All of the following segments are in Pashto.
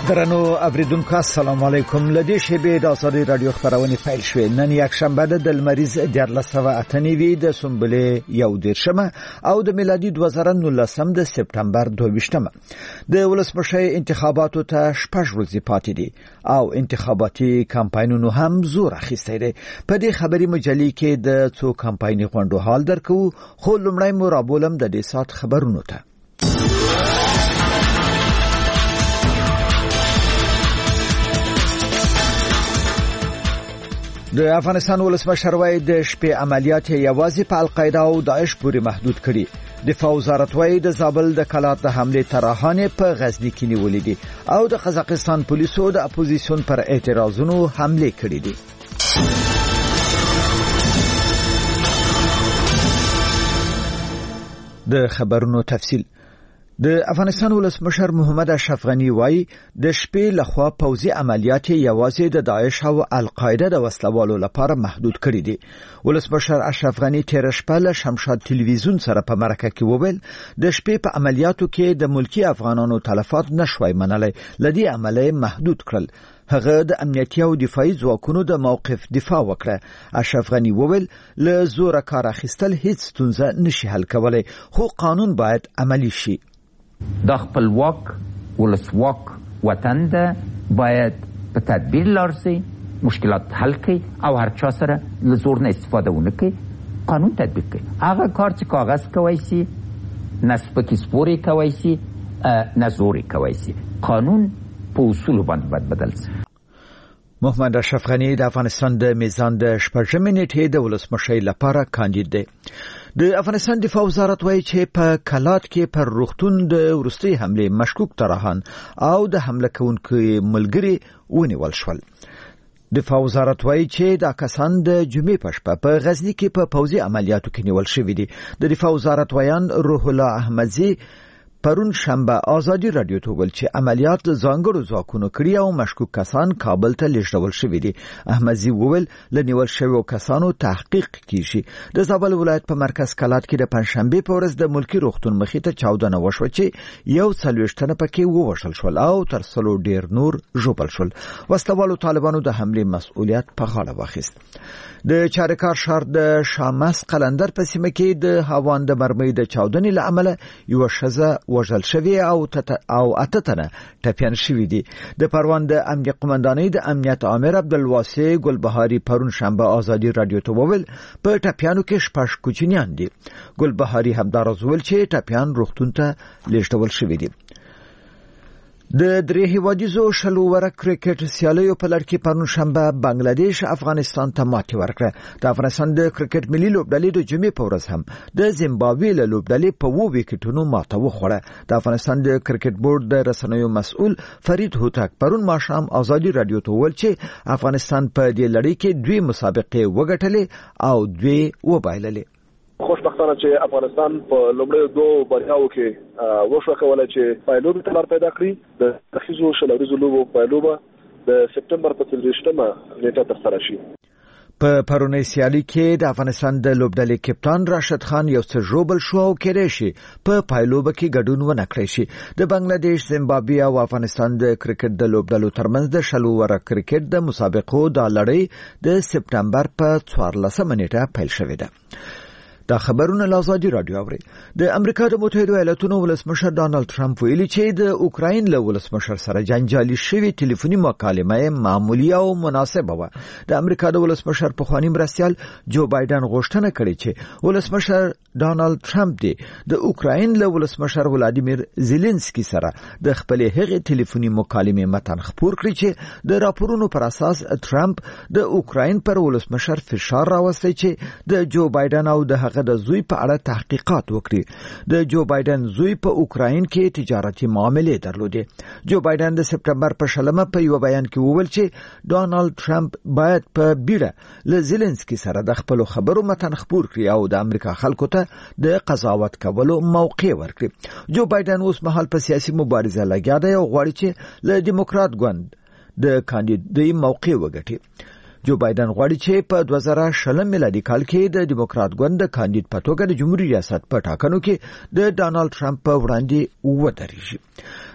درنو اوریدونکو السلام علیکم. لدی شبې د آزادي رادیو خبرونه پیل شوې. نن یک شنبه د المریز 1498 د سنبله 11 او د میلادي 2019 د سپتمبر 22 د ولسمشر انتخاباتو ته 6 ورځې پاتې دي او انتخاباتي کمپاینونو هم زور اخیستی دی. په دې خبري مجلې کې د څو کمپایني غونډو حال درکو، خو لومړی مو رابولم د دې سات خبرونو ته. د افغانستان ولسمشر وایي د شپې عملیات یوازې په القاعده او داعش پورې محدود کړي. دفاع وزارت وایي د زابل د کلات د حمله طرحانه په غزنی کې نیولې دي او د قزاقستان پولیسو د اپوزیسیون پر اعتراضونو حمله کړې دي. د خبرونو تفصیل. د افغانستان ولسمشر محمد اشرف غنی وایي د شپې لخوا پوځي عملیات یوازې د داعش او القاعده د وسلوالو لپاره محدود کړي دي. ولسمشر اشرف غنی تیر شپه له شمشاد تلویزیون سره په مرکه کې وویل د شپې په عملیاتو کې د ملکی افغانانو تلفات نشوي منلای، لدی عملیه محدود کړل. هغه د امنیتي او دفاعي ځواکونو د موقف دفاع وکړه. اشرف غنی وویل له زور کار اخیستل هیڅ ستونزه نشي حل کولای، خو قانون باید عملی شي. دا خپلواک ولسواک وطن ده، باید په تدبیر لارسي، مشکلات حل کړي او هر چا سره له زور نه استفاده ونه کړي، قانون تطبیق کړي. هغه کار چې کاغذ کوي سي، نه سپکې سپورې کوي سي، نه زورې کوي سي. قانون په اصولو باندې باید بدل سي. محمد اشرف غنی د افغانستان د میزان د شپږمې نیټې د ولسمشر لپاره کاندید دی. د افغانستان دفاع وزارت وایي چې په کلات کې پر روغتون د ورستي حمله مشکوک طرحان او د حمله کوونکو ملګری ونیول شول. دفاع وزارت وایي چې دا کسان د جمعې په شپه په غزنی کې په پوځي عملیاتو کې نیول شوي دي. د دفاع وزارت ویان روح الله احمدزی پرون شنبه آزادي رادیو ته ویل چې عملیات ځانګړو ځواکونو کړي او مشکوک کسان کابل ته لیږدول شوي دي. احمدزی وویل له نیول شویو کسانو تحقیق کیږي. د زابل ولایت په مرکز کلات کې د پنځشنبه په ورځ د ملکی روغتون مخې ته چاودنه وشوه چې 41 تنه پکې ووژل شول او تر څلور ډیر نور ژوبل شول. وسلوالو طالبانو د حمله مسؤلیت په غاړه واخیست. د چارکار شهر د شامس قلندر په سیمه کې د هاوان د مرمۍ د چاودنې له امله یو شزه وژل شوی او اته تنه ټپیان شوی دي. د پروان د امنیت قومندانۍ د امنیت امر عبدالواسع ګلبهاري پرون شنبه آزادي رادیو ته وویل په ټپیانو کې 6 کوچنیان دي. ګلبهاري همدارز ویل چې ټپیان روغتون ته لیږدول شوی دي. د درې هیوادیزو شلو ورک کرکټ سیالیو په لړ کې پرون شنبه بنگلاديش افغانستان ته ماتې ورکړه. د افغانستان د کرکټ ملي لوبډلې د جمعې په ورځ هم د زیمبابوې له لوبډلې په 2 وکټونو ماته وخوړه. د افغانستان د کرکټ بورډ د رسنیو مسؤل فرید هوتک پرون ماښام آزادي رادیو ته ویل چې افغانستان په دې لړۍ کې 2 مسابقې وګټلې او 2 وبایللې. خوشبختانه چې افغانستان په لومړیو 2 بریاو کې وشو کولای چې پایلوب ته لار پیدا کړي. د تخیزو شلوريزو لوبو پایلوبه د سپتمبر په 23مه نیټه ترسره شي. په پرونی سیالي کې د افغانستان د لوبډلې کپتان راشد خان یو څه ژوبل شو او کېدای شي په پایلوبه کې ګډون ونه کړی شي. د بنگلاديش، زیمبابوې او افغانستان د کرکټ د لوبډلو ترمنځ د شلو ورک کرکټ د مسابقو د لړۍ د سپتمبر په 14مه نیټه پیل شوې ده. دا خبرونه لازادي رادیو اوري. د امریکا د متحده ایالاتونو ولسمشر ډانلډ ټرمپ ویلي چې د اوکراین له ولسمشر سره جنجالي شوی ټلیفوني مکالمه معمولی او مناسبه و. د امریکا د ولسمشر په خواني مرستيال جو بایدن غوښتنه کړې چې ولسمشر ډانلډ ټرمپ د اوکراین له ولسمشر ولادیمیر زيلنسکي سره د خپل هغه ټلیفوني مکالمه متن خبر کړی چې د راپورونو پر اساس ټرمپ د اوکراین پر ولسمشر فشار راوستي چې د جو بایدن او د د زوی په اړه تحقیقات وکړي. د جو بایدن زوی په اوکراین کې تجارتي معاملې درلودې. جو بایدن د سپتمبر په 16مه په یو بیان کې وویل چې ډانلډ ټرمپ باید په بیړه له زيلنسکي سره د خپل خبرو متن خبر کړي او د امریکا خلکو ته د قضاوت کولو موقع ورکړي. جو بایدن اوس مهال په سیاسي مبارزه لګیا دی او غواړي چې له دیموکرات ګوند د کاندیدۍ موقع وګټي. جو بایدن غواړي چې په 2020 میلادي کال کې د دیموکرات ګوند د کاندید په توګه د جمهوریت ریاست په ټاکنو کې د ډانلډ ټرمپ په وړاندې ودرېږي.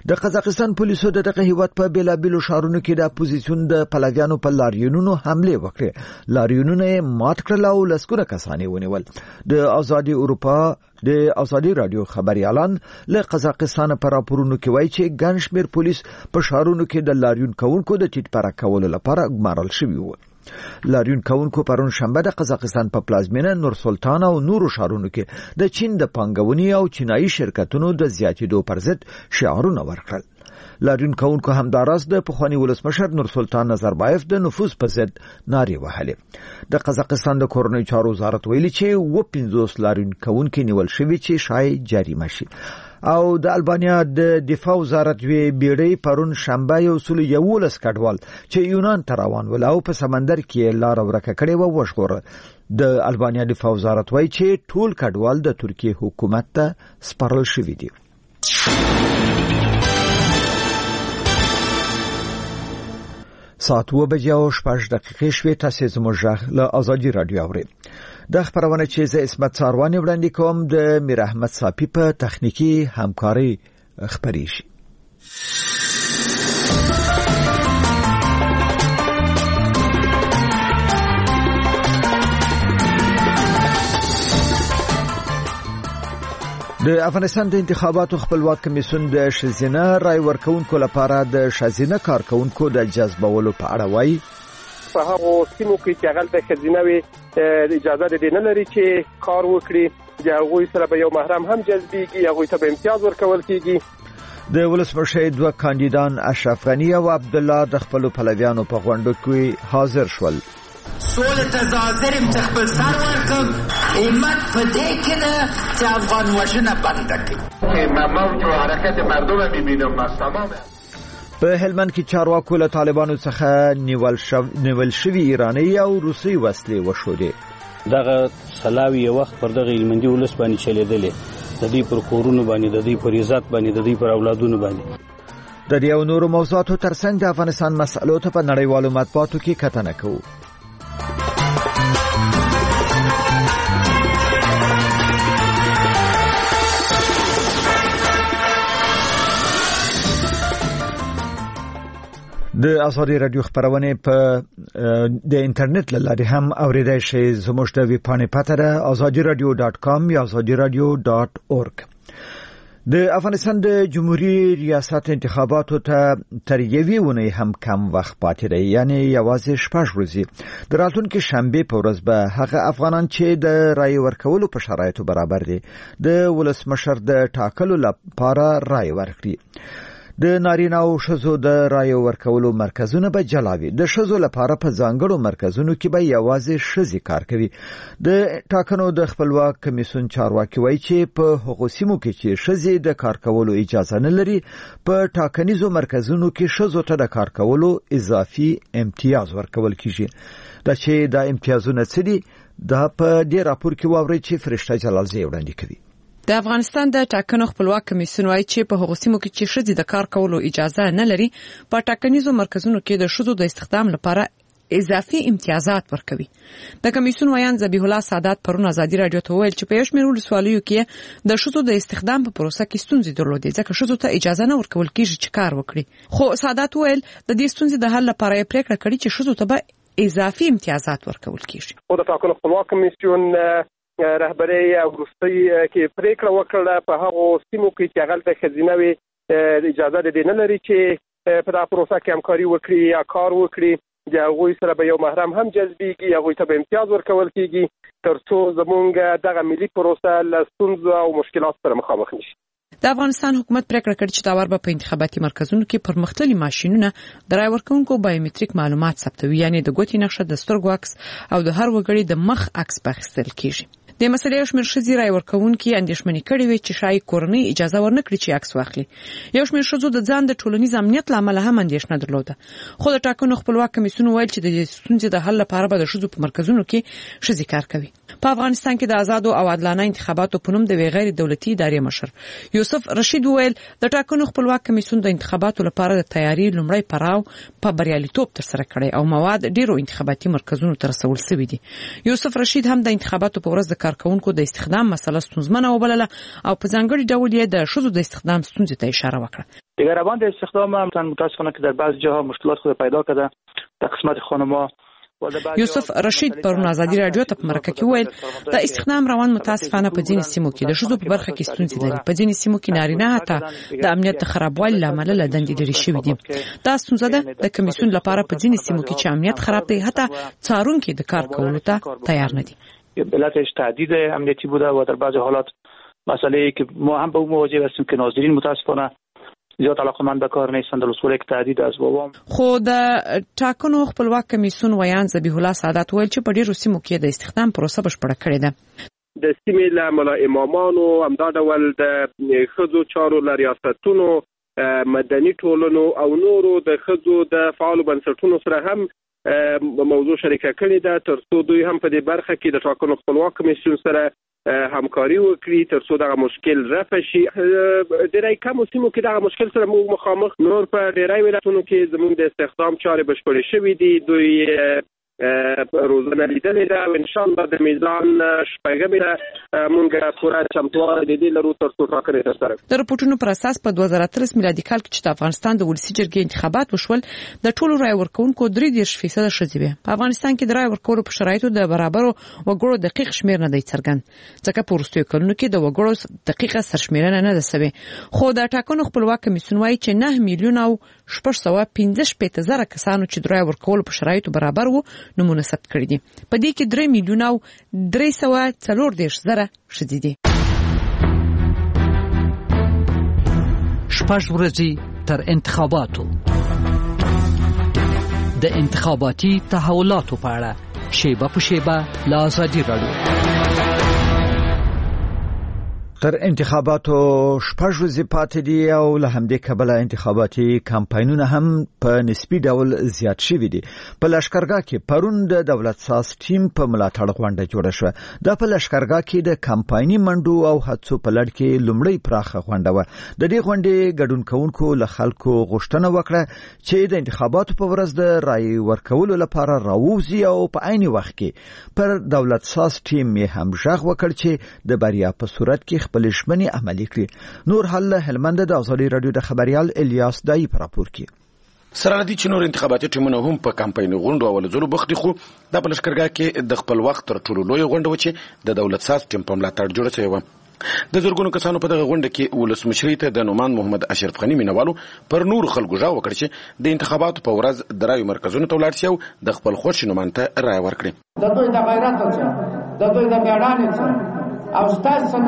د قزاقستان پولیسو دغه هیواد په بیلابیلو شهرونو کې د اپوزیسیون د پلویانو په لاریونونو حمله وکړه. لاریونونه مات کړل او لسګونه کسان ونیول. د آزادي اروپا د آزادي رادیو خبريالان له قزاقستان پر راپورونو کې وایي چې ګڼ شمېر پولیس په شهرونو کې د لاریون کوونکو د ټیټ پرا کولو لپاره ګمارل شوي وو. لاریون کوونکو پرون شنبه د قزاقستان په پلازمینه نور سلطان او نورو شهرونو کې د چین د پانګونې او چینایي شرکتونو د زیاتېدو پر ضد شعارونه ورکړل. لاریون کوونکو همداراز د پخوانی ولسمشر نور سلطان نظربایف د نفوذ په ضد نارې وهلې. د قزاقستان د کورنۍ چارو وزارت ویلي چې 50 لاریون کوونکو نیول شوي چې شاید جریمه شي. او د البانیا د دفاع وزارت وی بیړۍ پرون شنبه یو سل یولس کډوال چې یونان ته روان ول او په سمندر کې لار ورکه کړې و وښوره. د البانیا دفاع وزارت وایي چې ټول کډوال د ترکیه حکومت ته سپارل شوي دي. ساعت 2:06 شوې. تاسو زموږ له آزادي رادیو اورئ. د خبرونه چې زه اسمت څاروانی وړاندې کوم د میر احمد صافی په تخنیکی همکاري خبري شي. د افغانستان د انتخاباتو خپلواک کمیسیون د شزینه رای ورکونکو لپاره د شزینه کارکونکو د جذبولو په اړه وایي په هغه سیمو کې چې هغه د خزینوي اجازه ده نه لري چې کار وکړي. هغه سره به یو محرم هم جذبيږي، هغه ته به امتیاز ورکول کیږي. د ولسمشر دوه کاندیدان اشرف غنی او عبد الله د خپل پلویانو په غونډه کې حاضر شول. سول تظاهرم تخبل سر ورکم ایمت په دې کې ده چې افغان وژنه بنده کړي. موج و حرکت مردم میبینم بس تمامه. په هلمند کې چارواکو له طالبانو څخه نیول شوی ایرانی او روسي وسلې وشولې. دغه سلاوي وخت پر دغه هلمندي ولس باندې چلیدلې، د دې پر کورونو باندې، د دې پر عزت باندې، د دې پر اولادونو باندې. د دې او نورو موضوعاتو ترڅنګ د افغانستان مسألو ته په نړیوالو مطبوعاتو کې کتنه کوو. د آزادي رادیو خبرونه په د انټرنیټ لارې هم اوریدای شئ. زموږ د ویب پاڼې پته ده azadiradio.com یا azadiradio.org. د افغانستان د جمهوریت ریاست انتخاباتو ته تر یوې ونې هم کم وخت پاتې دی، یعنی یوازې 6 ورځې. د راتلونکي شنبه په ورځ به هغه افغانان چې د رای ورکولو په شرایطو برابر دي د ولسمشر د ټاکلو لپاره رای ورکړي. د نارینه او ښځو د رای ورکولو مرکزونه به جلا وي. د ښځو لپاره په ځانګړو مرکزونو کې به یوازې ښځې کار کوي. د ټاکنو د خپلواک کمیسیون چارواکي وایي چې په هغو سیمو کې چې ښځې د کار کولو اجازه نه لري په ټاکنیزو مرکزونو کې ښځو ته د کار کولو اضافي امتیاز ورکول کیږي. دا چې د امتیازونه څه دي دا په دې راپور کې واورئ چې فرشته جلالزی وړاندې کوي. د افغانستان د ټاکنو خپلواک کمیسیون وايي چې په هغو سیمو کې چې ښځې د کار کولو اجازه نه لري په ټاکنیزو مرکزونو کې د ښځو د استخدام لپاره اضافي امتیازات ورکوي. د کمیسیون وایي ذبیح الله سادات پرون آزادي رادیو ته ویل چې په یو شمېر ولسوالیو کې د ښځو د استخدام په پروسه کې ستونزې درلودې ځکه ښځو ته اجازه نه ورکول کیږي چې کار وکړي. خو سادات ویل د دې ستونزې د حل لپاره یې پریکړه کړې چې ښځو ته به اضافي امتیازات ورکول کیږي. او د ټاکنو خپلواک کمیسیون رهبری او وروستي کې پریکړه وکړه په هغه سیمو کې چې هغه د خزینوي اجازه ده نه لري چې په دا پروسه کې همکاري وکړي یا کار وکړي. د هغوی سره به یو محرم هم جذبيږي، هغوی ته به امتیاز ورکول کیږي ترڅو زمونږ دغه ملي پروسه له ستونزو او مشکلاتو سره مخامخ نشي. د افغانستان حکومت پریکړه کړې چې دا ور په انتخاباتي مرکزونو کې پرمختللي ماشينونه د رای ورکونکو بایومټریک معلومات ثبتوي، یعنی د ګوتې نقشه، د سترګو عکس او د هر وګړي د مخ عکس اخیستل کیږي. د مسلې یو شمېر ښځې رای ورکوونکي اندېښمنې کړې وي چې شاید کورنۍ اجازه ورنکړي چې عکس واخلي. یو شمېر ښځو د ځان د ټولنیز امنیت لامل هم اندېښنه درلوده. خو د ټاکنو خپلواک کمیسیون ویل چې د ستونزې د حل لپاره به د ښځو په مرکزونو کې ښځې کار کوي. په افغانستان کې د آزادو او عادلانه انتخاباتو په نوم د غیر دولتي ادارې مشر یوسف رشید ویل د ټاکنو خپلواک کمیسیون د انتخاباتو لپاره د تیاری لومړی پړاو په بریالیتوب ترسره کړی او مواد ډیرو انتخاباتي مرکزونو ته رسول شوي دي. یوسف رشید هم د انتخاباتو په ورځ د کارکونکو د استخدام مسله ستونزمنه وبلله او په ځانګړي ډول یې د ښځو د استخدام ستونزې ته اشاره وکړه. دیگر روند استخدام هم متاسفانه که در بعضی جاها مشکلات خود پیدا کرده در قسمت خانم‌ها. یوسف رشید پرون آزادی رادیو ته په مرکه کې ویل د استخدام روان متاسفانه په ځینې سیمو کې د ښځو په برخه کې ستونزې لري. په ځینې سیمو کې نارینه حتی د امنیت د خرابوالي لامل له دندې لري شوی دي. دا ستونزه ده د کمیسیون لپاره په ځینې سیمو کې چې امنیت خراب دی حتی څارونکي د کار کولو ته تیار نه دي. علتش تعدید امنیتی بوده و در بعضی حالات مسئله که ما هم به اون مواجه هستیم که ناظرین متاسفانه زیات علاقمند به کار نیستند در اصول یک تعدید از بابام. خو د ټاکنو خپلواک کمیسیون ویان ذبیح الله سعادت ویل چې په ډیرو سیمو کې د استخدام پروسه بشپړه کړې ده. د سیمې له ملا امامانو همدا ډول د ښځو چارو له ریاستونو مدني ټولنو او نورو د ښځو د فعالو بنسټونو سره هم موضوع شریکه کړې ده ترڅو دوی هم په دې برخه کې د ټاکنو خپلواک کمیسیون سره همکاري وکړي ترڅو دغه مشکل رفع شي. ډېری کمو سیمو کې دغه مشکل سره موږ مخامخ، نور په ډېری ولایتونو کې زموږ د استخدام چارې بشپړې شوې دي. دوی روزنه لیدلې ده او انشاءالله د میزان شپږمې موږ پوره چمتووالی د دې لرو ترڅو ټاکنې ترسره کړو. د رپورټونو پر اساس په 2013 میلادي کال کې چې د افغانستان د ولسي جرګې انتخابات وشول د ټولو رای ورکوونکو 3% ښځې وې. په افغانستان کې د رای ورکولو په شرایطو د برابرو وګړو دقیق شمیر نه دی څرګند، ځکه په وروستیو کلونو کې د وګړو دقیقه سرشمیرنه نه ده سوې. خو د ټاکنو خپلواک کمیسیون وایي چې 9,655,000 کسانو چې د رای ورکولو په شرایطو برابر وو نمونه ثبت کړی دي. په دې کې 3,340,000 ښځې دي. شپږ ورځې تر انتخاباتو د انتخاباتي تحولاتو په اړه شیبه په شیبه له آزادي رادیو. تر انتخاباتو شپږ ورځې پاتې دي او له همدې کبله انتخاباتي کمپاینونه هم په نسبي ډول زیات شوي دي. په لشکرګاه کې پرون د دولت ساز ټیم په ملاتړ غونډه جوړه شوه. دا په لشکرګاه کې د کمپایني منډو او هڅو په لړ کې لومړی پراخه غونډه وه. د دې غونډې ګډون کوونکو له خلکو غوښتنه وکړه چې د انتخاباتو په ورځ د رای ورکولو لپاره راووځي او په عین وخت کې پر دولت ساز ټیم یې هم ژغ وکړ چې د بریا په صورت کې خپل ژمنې عملي کړي. نور حل هلمند د آزادي رادیو د خبريال الیاس دای پر راپور کې سره ندي چې نور انتخاباتي ټیمونه هم په کمپاین غونډو او ولزلو بخت خو د بلشکرګه کې د خپل وخت تر ټولو لوی غونډه و چې د دولت ساز ټیم په ملاتړ جوړه شوی و. د زرګونو کسانو په دغه غونډه کې ولسمشری ته د نومان محمد اشرف غنی مینوالو پر نور خلکو ژغ وکړ چې د انتخاباتو په ورځ د رای مرکزونو ته ولاړ شي او د خپل خوښ نومان ته رای ورکړي. د دوی د غیرت څخه د دوی د میړانې څخه او ستاسو د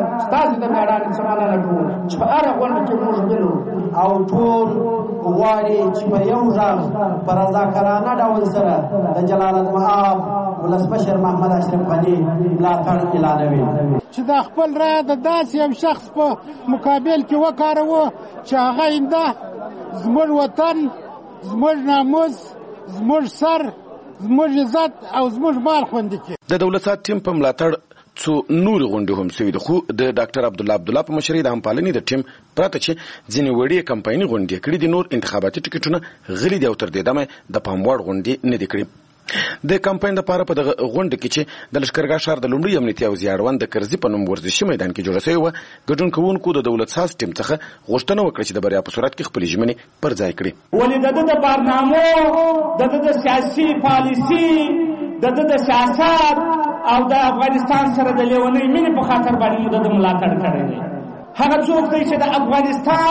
میړانې څخه لرو چې په هر غونډه کې موږ بلو او ټول غواړي چې په یو ځای پر رضاکارانه ډول سره د جلال المآب ولسمشر محمد اشرف غنی ملاتړ اعلانوي چې د خپل رای د داسې یو شخص په مقابل کې وکاروو چې هغه اینده زموږ وطن، زموږ ناموس، زموږ سر، زموږ عزت او زموږ مال خوندي کړي. د دولت ساز ټیم په ملاتړ څو نور غونډې هم شوې دي، خو د ډاکټر عبدالله په مشرۍ د همپالنې د ټیم پراته چې ځینې وړې کمپایني غونډې کړې دي، نور انتخاباتي ټکټونه غلي دي او تر دې دمه د پام وړ غونډې نه دي کړې. د کمپاین لپاره په دغه غونډه کې چې د لشکرګاه ښار د لومړي امنیتي او زیاړوند د کرزي په نوم ورزشي میدان کې جوړه شوې وه، ګډون کوونکو د دولت ساز ټیم څخه غوښتنه وکړه چې د بریا په صورت کې خپلې ژمنې پر ځای کړي. ولې د برنامو د سیاسي پالیسي د سیاست او د افغانستان سره د لیونۍ مینې په خاطر باندې مو د ملاتړ کړی دی. هغه څوک دی چې د افغانستان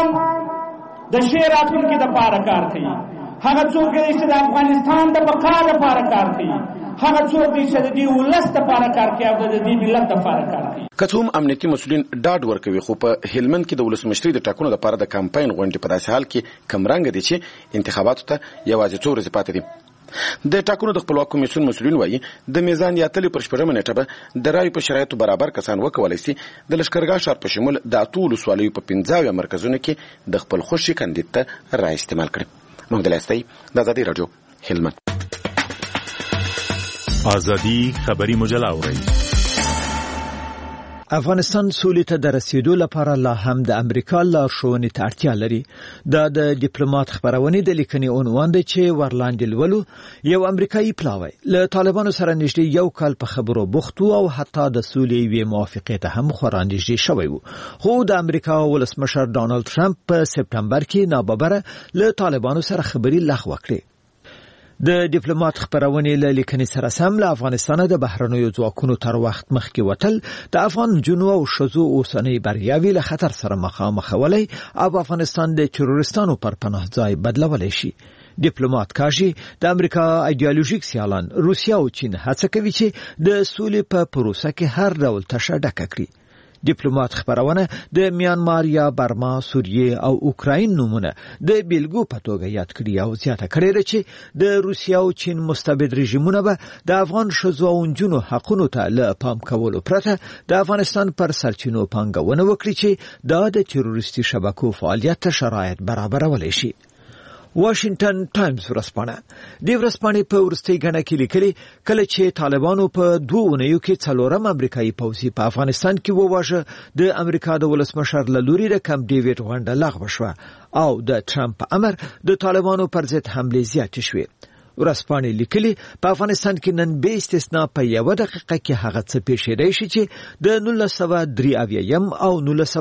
د ښې راتلونکي دپاره کار کوي، هغه څوک دی چې د افغانستان د بقا لپاره کار کوي، هغه څوک دی چې د دې ولس لپاره کار کوي او د دې ملت لپاره کار کوي. که څه هم امنیتي مسؤلین ډاډ ورکوي، خو په هلمند کې د ولسمشرۍ د ټاکنو لپاره د کمپاین غونډې په داسې حال کې کمرنګه دي چې انتخاباتو ته یوازې څو ورځې پاتې دي. د ټاکنو د خپلواک کمیسیون مسؤلین وایي د میزان یاتلې پر شپږمه نیټه به د رایو په شرایطو برابر کسان وکولی شي د لشکرګاه ښار په شمول د اتو ولسوالیو په 15 مرکزونو کې د خپل خوښې کاندید ته رای استعمال کړي. محمد الاستی د آزادي رادیو هلمند. آزادي خبری مجله اورئ. افغانستان سولې ته د رسیدو لپاره لا هم د امریکا لارښوونې ته اړتیا لري. دا د ډیپلوماټ خبرونه د لیکنې عنوان دی چې ورلاندې ولو یو امریکایي پلاوی له طالبانو سره نږدې یو کال په خبرو بوخت او حتی د سولې وی موافقه ته هم خوراندې شوی وو. خو د امریکا ولسمشر ډانلډ ټرمپ په سپټمبر کې ناببره له طالبانو سره خبري لغوه کړې. د ډیپلوماټ خبرونه له لیکنې سره سم له افغانستان د بهرنیو ځواکونو تر وخت مخکې وتل د افغان جنو او شذو اوسنۍ بریاوي له خطر سره مخامخ ولای او افغانستان د تروریستانو پر پناه ځای بدلولای شي. ډیپلوماټ کاږي د امریکا ایدئولوژیک سیالان روسیا او چین هڅه کوي چې د سولې په پروسه کې هر ډول تشه ډکه کړي. ډیپلوماټ خبرونه د میانمار یا برما، سوریه او اوکراین نمونه د بیلګو په توګه یاد کړي او زیاته کړي ده چې د روسیا او چین مستبد رژیمونه به د افغان شذو او نجونو حقونو ته له پام کولو پرته د افغانستان پر سرچینو پانګونه وکړي چې د تروریستي شبکو فعالیت ته شرایط برابرولای شي. واشنگټن ټایمز ورځپاڼه د ورځپاڼې په ورستۍ غڼه کې لیکلي کله چې طالبانو په 2 اونیو کې څلورم امریکایي پوځي په افغانستان کې وواژه د امریکا د ولسمشر لوري د کم ډیوډ غونډه لغوه شوه او د ټرمپ امر د طالبانو پر ضد حمله زیاتې شوې. ورځپاڼې لیکلي په افغانستان کې نن به استثناء په یو دقیقه کې هغه څه پیښیدای شي چې د 1903 او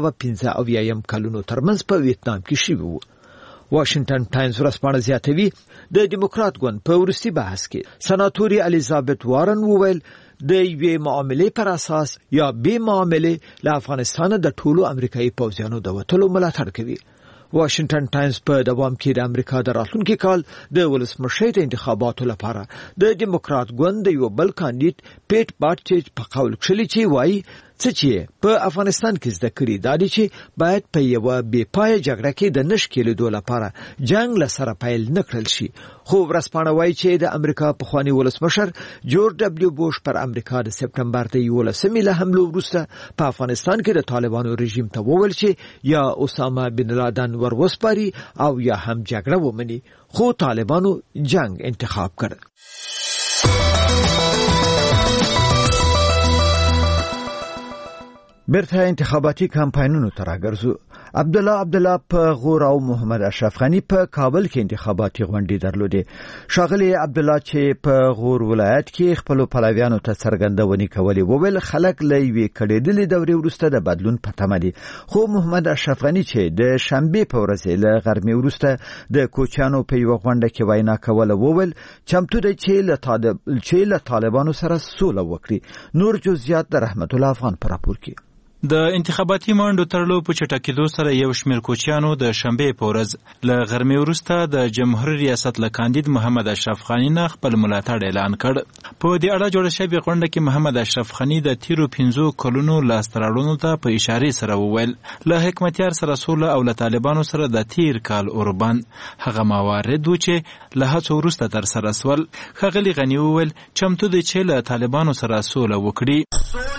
1915 کلونو ترمنځ په ویتنام کې شوی وو. واشنگټن ټایمز ورځپاڼه زیاتوي د ډیموکرات ګوند په ورستي بحث کې سناتوري الیزابت وارن وویل د یوې معاملې پر اساس یا بې معاملې له افغانستان د ټولو امریکایي پوځیانو د وټلو ملاتړ کوي. واشنگټن ټایمز په دوام کې د امریکا د راتلونکي کال د ولسمشر انتخاباتو لپاره د ډیموکرات ګوند د یو بل کاندید پیټ باټچ په قول کړی چې وایي چې په افغانستان کې زده کړی دا دي چې باید په یو بې پای جګړه کې د نشکېلو لپاره جنگ لسره پیل نکړل شي. خو ورځپاڼه وایي چې د امریکا پخوانی ولسمشر جورج دبلیو بوش پر امریکا د سپټمبر د 11 له حملو وروسته په افغانستان کې د طالبانو رژیم ته وویل چې یا اسامه بن لادن وروسپاري او یا هم جګړه ومني. خو طالبانو جنگ انتخاب کړ. برته انتخاباتي کمپاینونو ته راګرځو. عبدالله په غور او محمد اشرف غنی په کابل کې انتخاباتي غونډې درلودې. شاغلی عبدالله چې په غور ولایت کې خپل پلویانو ته څرګندونې کولې وویل خلک لوي کړيدلې دورې وروسته د بدلون په تمه دي. خو محمد اشرف غنی چې د شنبه په ورځ له غرمې وروسته د کوچانو په یو غونډه کې وینا کوله وویل چمتو دی چې له طالبانو سره سوله وکړي. نور جزئیات د رحمت الله افغان پر راپور کې. د انتخاباتي منډو ترلو په چټکېدو سره یو شمېر کوچیانو د شنبه په ورځ له غرمې وروسته د جمهوریت ریاست له کاندید محمد اشرف غنی نه خپل ملاتړ اعلان کړ. په دې اړه جوړه شوې غونډه کې محمد اشرف غنی د تیرو 15 کلونو لاستراړونو ته په اشاره سره وویل له حکمتیار سره سوله او له طالبانو سره د تیر کال اوربان هغه موارد و چې له هڅو وروسته تر سره سول. ښاغلي غنی وویل چمتو دی چې له طالبانو سره سوله وکړي.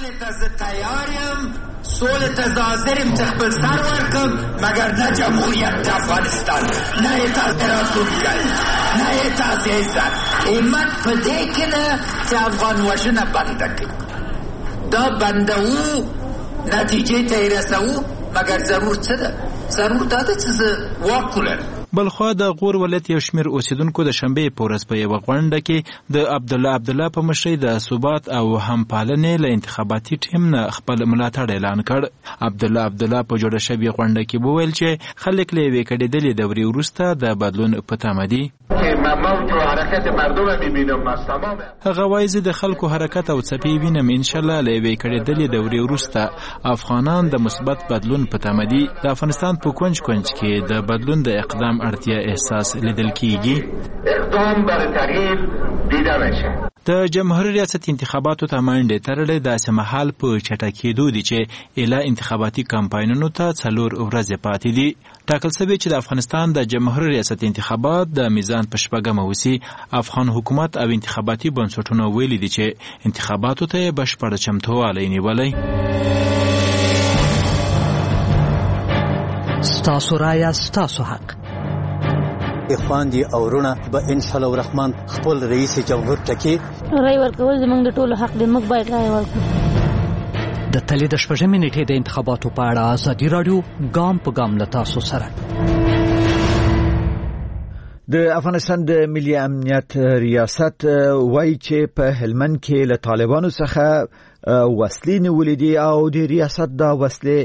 سوله تظاهرم تخبل سر ورکم مگر نه جمهوریت افغانستان نه اعتراض نه اعتراض عزت ایمت په دې کې ده چې افغان وژنه بند کړي. دا بندو نتیجې ته رسو مگر ضرور څه ده؟ ضرور دا ده چې واک ولري. بلخوا د غور ولایت یو شمېر اوسیدونکو د شنبه په ورځ په یوه غونډه کې د عبدالله په مشرۍ د ثبات او همپالنې له انتخاباتي ټیم نه خپل ملاتړ اعلان کړ. عبدالله په جوړه شوې غونډه کې وویل چې خلک له یوې کړېدلې دورې وروسته د بدلون په تمه دي. هغه وایي زه د خلکو حرکت او څپې وینم. انشاءالله له یوې کړېدلې دورې وروسته افغانان د مثبت بدلون په تمه دي. د افغانستان په کونج کې د بدلون د اقدام اړتیا احساس لیدل کیږي. اقدام بر تغییر دیده میشه. د جمهوریت ریاست انتخاباتو ته منډې تړلې داسې مهال په چټکېدو دي چې اله انتخاباتي کمپاینونو ته 4 ورځې پاتې دي. ټاکل شوی چې د افغانستان د جمهوریت ریاست انتخابات د میزان په شپږمه وسی. افغان حکومت او انتخاباتي بنسټونه ویلي دي چې انتخاباتو ته بشپړ چمتووالی نیولی. ستاسو رایه ستاسو حق. اخوان او رونه به ان شاء الله الرحمن خپل رئیس جمهور ټکی رای ورکول زمونږ د ټولو حق دی. موږ باید رای ورکړو. د تلې د شپږمې نیټې د انتخاباتو په اړه ازادي راډیو ګام په ګام له تاسو سره. د افغانستان د ملي امنیت ریاست وایي چې په هلمند کې له طالبانو څخه وسلې نیولې دي او د ریاست دا وسلې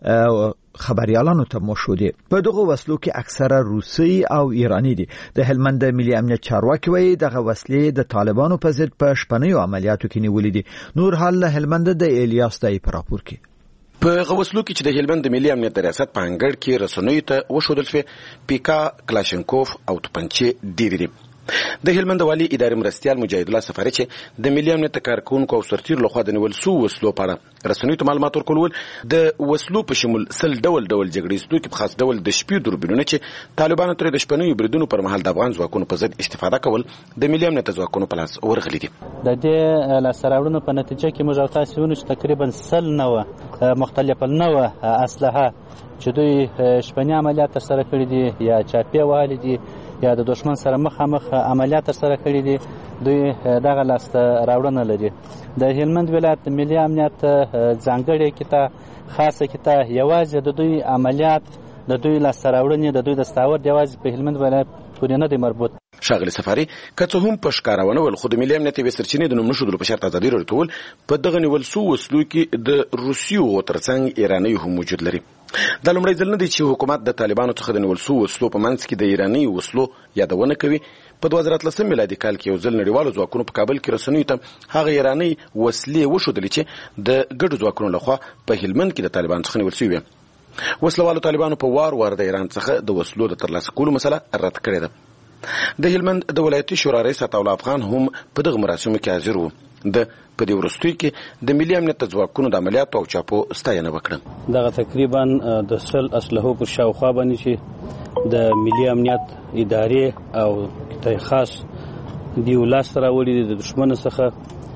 خبريالانو ته مشهودي. په دغه وسلو کې اکثره روسي او ایرانی دي. د هلمند د ملي امنیت چارواکي وایي دغه وسلې د طالبانو په ضد په شپنیو عملیاتو کې نیولې دي. نور حال له هلمند د الیاس دای په راپور کې په غوسلو کې چې د هلمند د ملي امنیت ریاست په انګړ کې رسنیو ته وښودل شوی پیکا کلاشینکوف او توپنچې ډېرې دي. د هلمند والي ادارې مرستيال مجاهد الله سفاري چې د ملي امنیت کارکونکو او سرتیر لخوا د نیول سو وسلو په اړه رسنیو ته معلومات ورکول د وسلو په شمول سل ډول جګړې ستو کې په خاص ډول د شپې دوربینونه چې طالبانو تر د شپنیو بریدونو پر مهال د افغان ځواکونو په ضد استفاده کول د ملي امنیت ځواکونو په لاس ورغلي دي. د دې لاسراوړنو په نتیجه کې موږ تاسو ونو چې تقریبا سل نوه مختلفه نوه اسلحه چې دوی شپنی عملیات سره کړی دي یا چاپی والي دي یا د دشمن سره مخامخ عملیات سره کړی دي دوی دغه لاسته راوړنه لري. د هلمند ولایت ملي امنیت ځانګړي کته خاصه کته یوازې د دوی عملیات د دوی لاسته راوړنې د دوی د ستاور یوازې په هلمند ولایت پورې نه دی مربوط. شاغلی سفاري کڅه هم په ښکارونه ول خو د ملي امنیت به سرچینې د نوم نشو په شرط ازادي ورکول په دغه نیول سو وسلو کې د روسیو ترڅنګ ایرانی هم موجود لري. د لومړي ځل نه دی چې حکومت د طالبانو څخه د نیول سو وسلو په منځ کې د ایرانی وسلو یادونه کوي. په 2013 میلادي کال کې یو ځل نړیوالو ځواکونو په کابل کې رسنیو ته هغه ایرانی وسلې وښودلې چې د ګډو ځواکونو لخوا په هلمند کې د طالبانو څخه نیول شوی. وسلوالو طالبانو په وار د ایران څخه د وسلو د ترلاسه کولو مسله رد کړې ده. د هلمند د ولایتي شورا رئیس عطاءالله افغان هم په دغه مراسمو کې حاضر و. د په دې وروستیو کې د ملي امنیت ځواکونو د عملیاتو او چاپو ستاینه وکړه. دغه تقریبا د سل اسلحو پر شاوخوا باندې چې د ملي امنیت ادارې او کتای خاص دی ولاس راوړي د دشمن څخه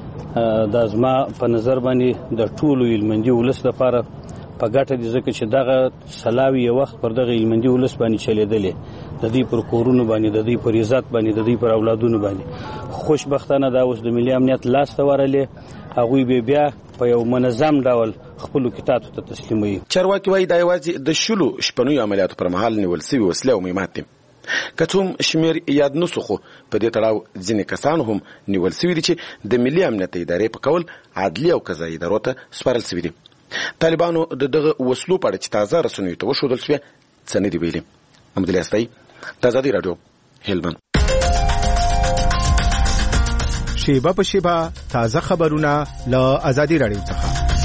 د ازما په نظر باندې د ټولو هلمندي ولس لپاره په ګټه دي ځکه چې دغه سلاوي یو وخت پر دغه هلمندي ولس باندې چلیدلې د دې پر کورونو باندې د دې پر عزت باندې د دې پر اولادونو باندې. خوشبختانه دا اوس د ملي امنیت لاس ته ورلې هغوی بیا په یو منظم ډول خپل کتابو ته تسلیموي. چارواکي وایي دا یوازې د شلو شپنیو عملیاتو پر مهال نیول شوي وسلې او مهمات دي. که څوم شمیر یاد نسو خو په دې تړاو ځینې کسان هم نیول شوي دي چې د ملي امنیت ادارې په کول عدلي او قضایي ادارو ته سپارل شوي دي. طالبانو دغه وسلو په اړه چې تازه رسنیو ته وښودل شوی څه نه دي ویلي. محمد الیاس د ازادي راډیو هلمند. شیبه په شیبه تازه خبرونه له ازادي راډیو څخه.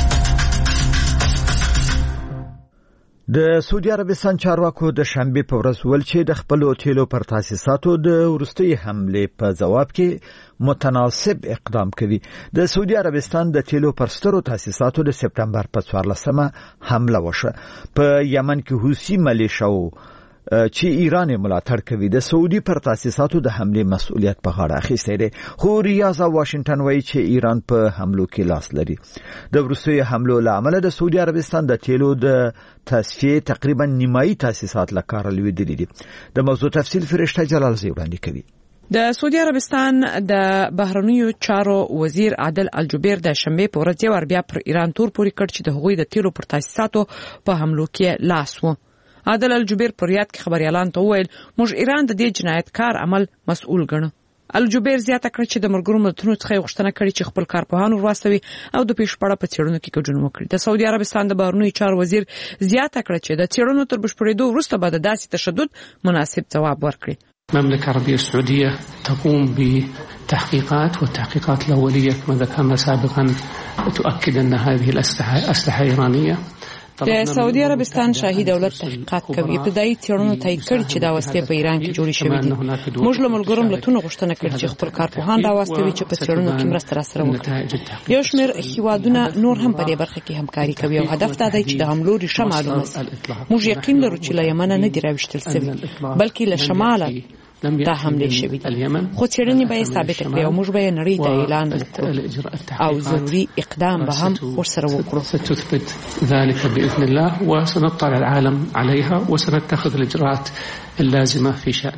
د سعودي عربستان چارواکو د شنبه په ورځ ول چې د خپل تیلو پر تاسیساتو د ورستي حمله په جواب کې متناسب اقدام کوي. د سعودي عربستان د تیلو پر سترو تاسیساتو د سپتمبر په 14مه حمله وشوه. په یمن کې حوثي ملیشو چې ایران ملاتړ کوي د سعودي پر تاسیساتو د حمله مسؤلیت په غاړه اخیستی دی. خو ریاض او واشنگټن وایي چې ایران په حملو کې لاس لري. د ورستي حملو لامل د سعودي عربستان د تیلو د تصفیه تقریبا نیمایي تاسیسات لکار لویدلي دي. د موضوع تفصیل فرشته جلال زی وړاندې کوي. د سعودي عربستان د بهرنیو چارو وزیر عادل الجبیر د شنبه په ورځ ور بیا پر ایران تور پوري کړ چې د هغوی د تیلو پر تاسیساتو په حملو کې لاس و. عادل الجبیر پر یاد کې خبريالان ته وویل موږ ایران د دې جنایتکار عمل مسؤل ګڼو. الجبیر زیاته کړ چې د مرګرو ملتونو څخه غوښتنه کړې چې خپل کارپوهان ورواستوي او د پیشپړه په څېړنو کې ګډون وکړي. د سعودي عربستان د بهرنیو چارو وزیر زیاته کړ چې د څېړنو تر بشپړېدو وروسته به د داسې تشدد مناسب ځواب ورکړي. المملكة العربية السعودية تقوم بتحقيقات والتحقيقات الأولية كما ذكرنا سابقا تؤكد أن هذه الأسلحة إيرانية. د سعودي عربستان شاهي دولت تحقیقات کوي. ابتدایي څېړنو تایید کړي چې دا وسلې په ایران کې جوړې شوې دي. موږ له ملګرو ملتونو غوښتنه کړې چې خپل کارپوهان راوستوي چې په څېړنو کې مرسته راسره وکړي. یو شمېر هیوادونه نور هم په دې برخه کې همکاري کوي او هدف دا دی چې د حملو ریښه معلومه شي. موږ یقین لرو چې له یمن نه دی راوښتل شوی بلکې له شماله دا حمله شوې خو څېړنې به ثابت کړي او موږ به نړۍ ته اعلان وکړو او ضروري اقدام به هم ورسره وکړو. ستثبت ذلك باذن الله وسنطلع العالم عليها وسنتخذ الاجراءات اللازمه في شانها.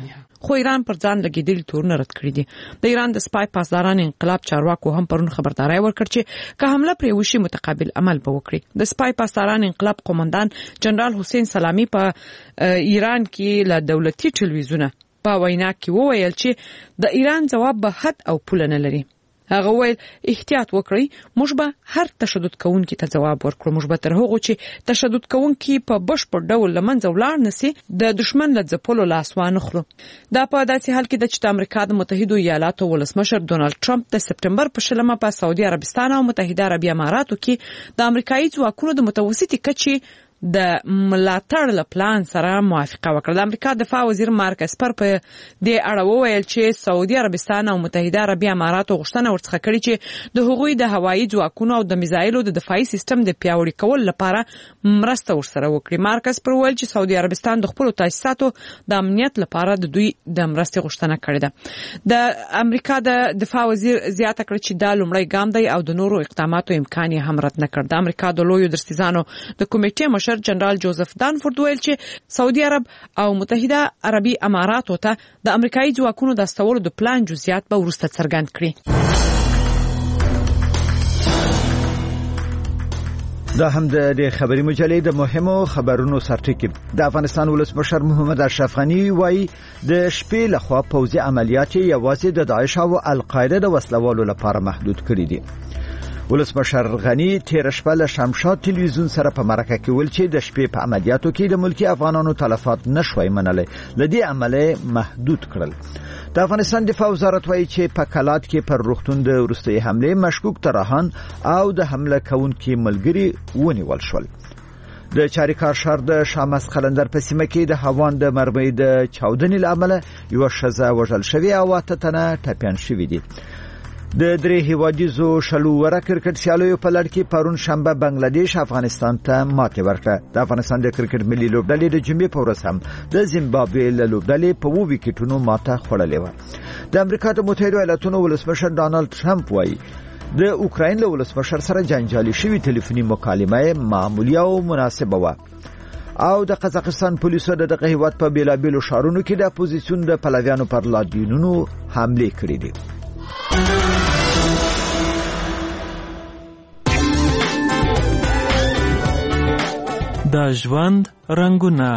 خو ایران پر ځان لګیدل تورونه رد کړی دي. د ایران د سپای پاسداران انقلاب چارواکو هم پرون خبرداري ورکړه چې که حمله پرې وشي متقابل عمل به وکړي. د سپای پاسداران انقلاب قومندان جنرال حسین سلامی په ایران کې له دولتي ټلویزیون په وینا کې وویل چې د ایران جواب به حد او پوله نه لري. هغه ویل احتیاط وکړئ، موږ به هر تشدد کوونکي ته جواب ورکړو، موږ به تر هغه چې تشدد کوونکي په بشپړ ډول لمنځه ولاړ نشي د دشمن له ځپلو لاس وانه خلو. دا په داسې حال کې د چې امریکا د متحده ایالاتو ولسمشر ډونالد ټرمپ د سپټمبر په شلمه په سعودي عربستان او متحده عربي اماراتو کې د امریکایي ځواکونو د متوسطي کچې د ملاتړ له پلان سره موافقه وکړه. د امریکا دفاع وزیر مارک اسپر په دې اړه وویل چې سعودي عربستان او متحده عربي اماراتو غوښتنه ورڅخه کړې چې د هغوی د هوایي ځواکونو او د میزایلو د دفاعي سیستم د پیاوړي کولو لپاره مرسته ورسره وکړي. مارک اسپر وویل چې سعودي عربستان د خپل تاسیساتو د امنیت لپاره د دوی د مرستې غوښتنه کړې ده. د امریکا د دفاع وزیر زیاته کړه چې دا لومړی ګام دی او د نورو اقداماتو امکان یې هم رد نه کړ. د امریکا د لویو درستیزانو د کمیټې مشر جنرال جوزف دانفورد ویل چې سعودي عرب او متحده عربي اماراتو ته د امریکایي ځواکونو د استولو د پلان جزئیات به وروسته څرګند کړي. دا هم د خبري مجلې د مهمو خبرونو سرټکی. د افغانستان ولسمشر محمد اشرف غنی وایي د شپې لخوا پوځي عملیات یوازې د داعش او القاعده د وسلوالو لپاره محدود کړي دي. ولسمشر غنی تیر شپه له شمشاد ټلویزیون سره په مرکه کې ویل چې د شپې په عملیاتو کې د ملکی افغانانو تلفات نشوي منلای، لدی عمله محدود کړل. د افغانستان دفاع وزارت وایي چې په کلات کې پر روغتون د وروستي حمله مشکوک ترهان او د حمله کوونکي ملګری ونیول شول. د چاریکار شهر د شامس قلندر په سیمه کې د هوان د مرمۍ د چاودنې لامل یو شزه وژل شوی او اته تنه ټپيان شوی دي. د درې هیوادیزو شلو ور کرکټ سیالیو په لړ کې پرون شنبه بنگلاديش افغانستان ته ماتې ورکړه. د افغانستان د کرکټ ملي لوبډلې د جمعې په ورځ هم د زیمبابوې له لوبډلې په 2 وکټونو ماته خوړلې و. د امریکا د متحده ایالاتونو ولسمشر ډانلډ ټرمپ وایي د اوکراین له ولسمشر سره جنجالي شوی ټلیفوني مکالمه معمولی او مناسبه و. او د قزاقستان پولیسو دغه هیواد په بیلابیلو شهرونو کې د اپوزیسیون د پلویانو پر لادینونو حمله کړې دي. د ژوند رنگونه.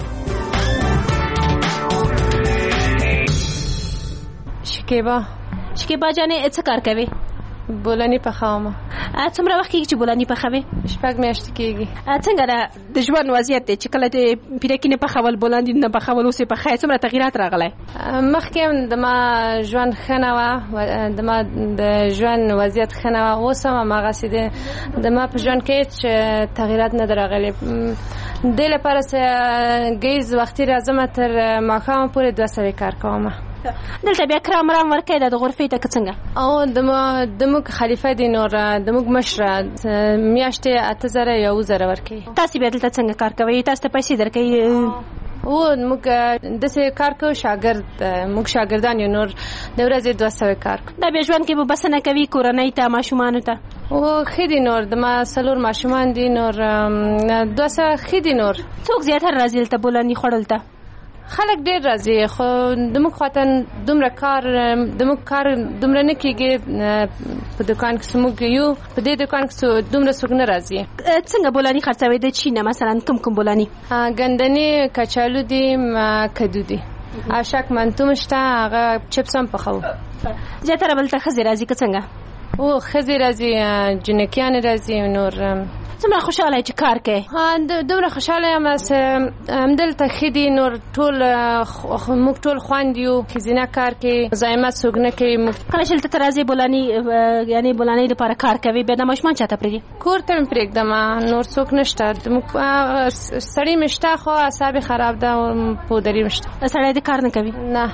شکیبا جانې څه کار کوي؟ بولانی پخاوم. څومره وخت کېږي چې بولانی پخوي؟ 6 میاشتې کېږي. څنګه د ژوند وضعیت دی چې کله د پیرکې نه پخول بولانی نه پخول اوس په خای څومره تغیرات راغلی؟ مخکې د ما ژوند ښه نه و، د ما د ژوند وضعیت ښه نه و، اوس هم هماغسې د ما په ژوند کې هېڅ تغیرات نه دي راغلي. دې لپاره ګیز وختي راځم تر ماښامه پورې 200 کار کوم. دلته بیا کرام رام ورکې د غرفې ته څنګه؟ او د موږ خلیفہ دی نور د موږ مشره میاشتې 8000 یا 1000 ورکې. تاسو بیا دلته څنګه کار کوئ؟ تاسو ته پیسې درکې؟ او موږ د څه کار کوو، موږ شاګردان یو، نور د ورځې 200 کار کوو. دا بیا ژوند کې به بسنه کوي کورنۍ ته ماشومانو ته؟ او خېدي نور د ما 4 ماشومان دي، نور 200 خېدي. نور څوک زیاتره راځي ته بولانی خوړل ته؟ خلک ډیر راځي، خو د موږ خاطر دومره کار دومره نه کېږي. په دکان کې موږ یو، په دې دکان کې دومره څوک نه راځي. څنګه بولانی خرڅوي د چی نه؟ مثلا کوم بولانی؟ ګندنې، کچالو دي، کدو دي، اشک منتو شته، هغه چپس هم پخو. زیاتره بلته خزي راځي که څنګه؟ او خزي راځي، جنکیان راځي. نور څومره خوشاله چې کار کوي؟ دومره خوشاله یم همدلته خېدي. نور موږ ټول خواندیو ښځینه کار کوي، زحمت څوک نه کوي. کله چې دلته راځي بولانی، یعنی بولانی لپاره کار کوي، بیا د ماشومان چاته پرېږدي؟ کور ته مې پرېږدم، نور څوک نشته. سړی مې شته خو اعصاب خراب ده، پودري مې شته. سړی د کار نه کوي؟ نه.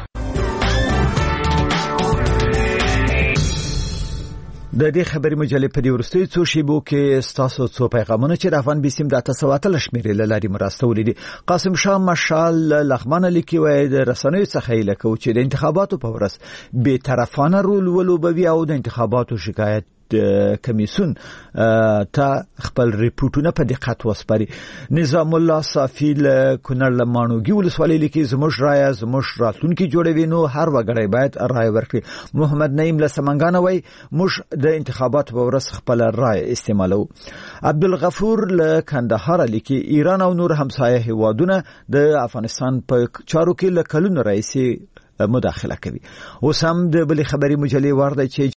د دې خبري مجلې په دې ورستۍ څو شیبو کې ستاسو څو پیغامونه چې د افغان بسیم د 800 شمیرې لاري مرستولې دي. قاسم شاه مشال لغمان لیکي وای د رسنیو څخه لکه چې د انتخاباتو په ورځ به طرفانه رول ولوبوي او د انتخاباتو شکایت کمیسیون ته خپل ریپورتونه په دقت وسپاري. نظام الله صافی له کونړ له مانوګي ولسوالۍ لیکي زموږ رایه زموږ راتلونکي جوړوي نو هر وګړی باید رایه ورکړي. محمد نعیم له سمنګانه وای موږ د انتخاباتو په ورځ خپل رایه استعمالو. عبدالغفور له کندهار لیکي ایران او نور همسایه هیوادونه د افغانستان په چارو کې له کلونو راځي مداخله کوي. اوس هم د بلې خبري مجلې ورده چې